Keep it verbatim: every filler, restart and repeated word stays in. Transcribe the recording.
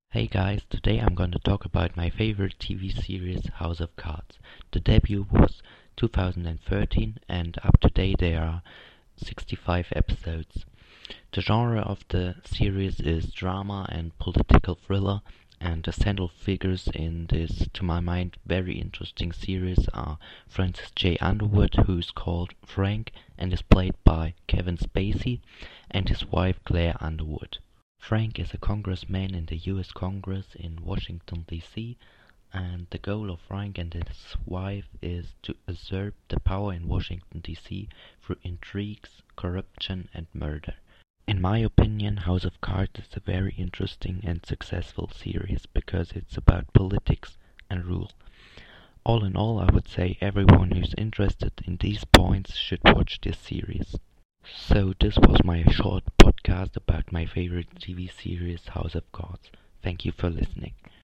Hey guys, today I'm going to talk about my favorite T V series, House of Cards. The debut was two thousand thirteen and up to date there are sixty-five episodes. The genre of the series is drama and political thriller, and the central figures in this, to my mind, very interesting series are Francis J. Underwood, who's called Frank and is played by Kevin Spacey, and his wife Claire Underwood. Frank is a congressman in the U S Congress in Washington, D C, and the goal of Frank and his wife is to usurp the power in Washington, D C through intrigues, corruption, and murder. In my opinion, House of Cards is a very interesting and successful series because it's about politics and rule. All in all, I would say everyone who's interested in these points should watch this series. So this was my short podcast about my favorite T V series, House of Cards. Thank you for listening.